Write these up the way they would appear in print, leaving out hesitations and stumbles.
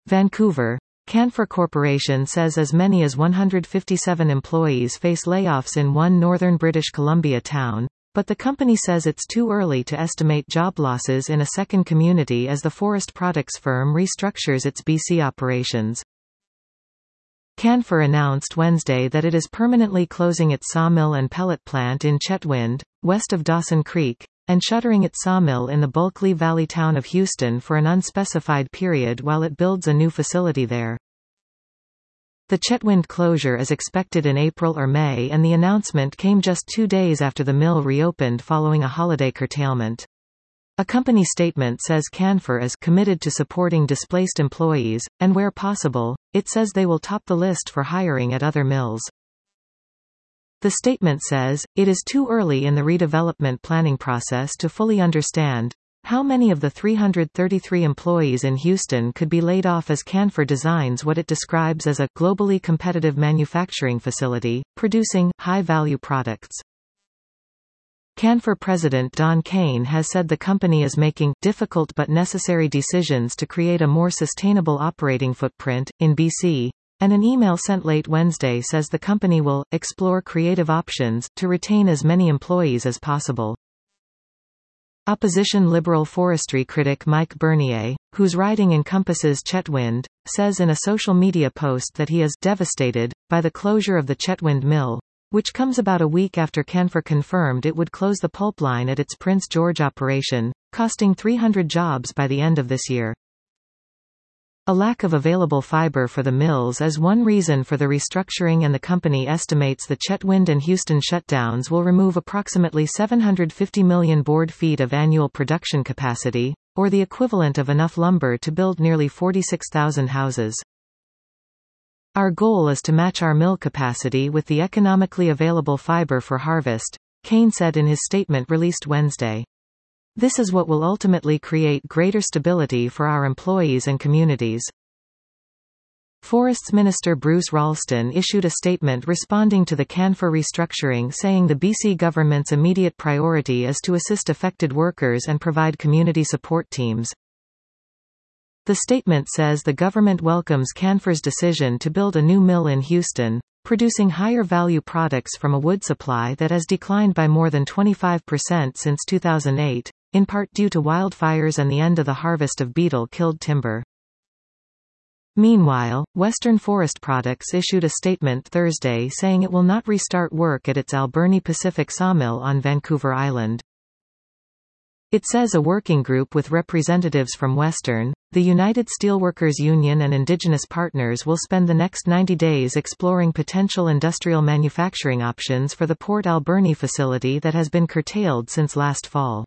Vancouver. Canfor Corporation says as many as 157 employees face layoffs in one northern British Columbia town, but the company says it's too early to estimate job losses in a second community as the forest products firm restructures its BC operations. Canfor announced Wednesday that it is permanently closing its sawmill and pellet plant in Chetwynd, west of Dawson Creek, and shuttering its sawmill in the Bulkley Valley town of Houston for an unspecified period while it builds a new facility there. The Chetwynd closure is expected in April or May, and the announcement came just 2 days after the mill reopened following a holiday curtailment. A company statement says Canfor is committed to supporting displaced employees, and where possible, it says they will top the list for hiring at other mills. The statement says, it is too early in the redevelopment planning process to fully understand how many of the 333 employees in Houston could be laid off as Canfor designs what it describes as a globally competitive manufacturing facility, producing high-value products. Canfor President Don Kane has said the company is making difficult but necessary decisions to create a more sustainable operating footprint in BC, and an email sent late Wednesday says the company will explore creative options to retain as many employees as possible. Opposition Liberal forestry critic Mike Bernier, whose riding encompasses Chetwynd, says in a social media post that he is devastated by the closure of the Chetwynd mill, which comes about a week after Canfor confirmed it would close the pulp line at its Prince George operation, costing 300 jobs by the end of this year. A lack of available fiber for the mills is one reason for the restructuring, and the company estimates the Chetwynd and Houston shutdowns will remove approximately 750 million board feet of annual production capacity, or the equivalent of enough lumber to build nearly 46,000 houses. Our goal is to match our mill capacity with the economically available fiber for harvest, Kane said in his statement released Wednesday. This is what will ultimately create greater stability for our employees and communities. Forests Minister Bruce Ralston issued a statement responding to the Canfor restructuring, saying the BC government's immediate priority is to assist affected workers and provide community support teams. The statement says the government welcomes Canfor's decision to build a new mill in Houston, producing higher value products from a wood supply that has declined by more than 25% since 2008, in part due to wildfires and the end of the harvest of beetle-killed timber. Meanwhile, Western Forest Products issued a statement Thursday saying it will not restart work at its Alberni Pacific sawmill on Vancouver Island. It says a working group with representatives from Western, the United Steelworkers Union and Indigenous partners will spend the next 90 days exploring potential industrial manufacturing options for the Port Alberni facility that has been curtailed since last fall.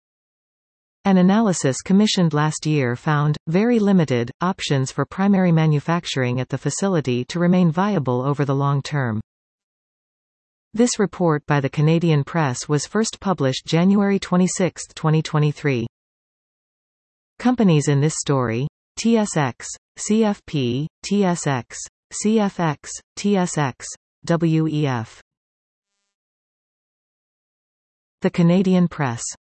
An analysis commissioned last year found very limited options for primary manufacturing at the facility to remain viable over the long term. This report by the Canadian Press was first published January 26, 2023. Companies in this story: TSX, CFP, TSX, CFX, TSX, WEF. The Canadian Press.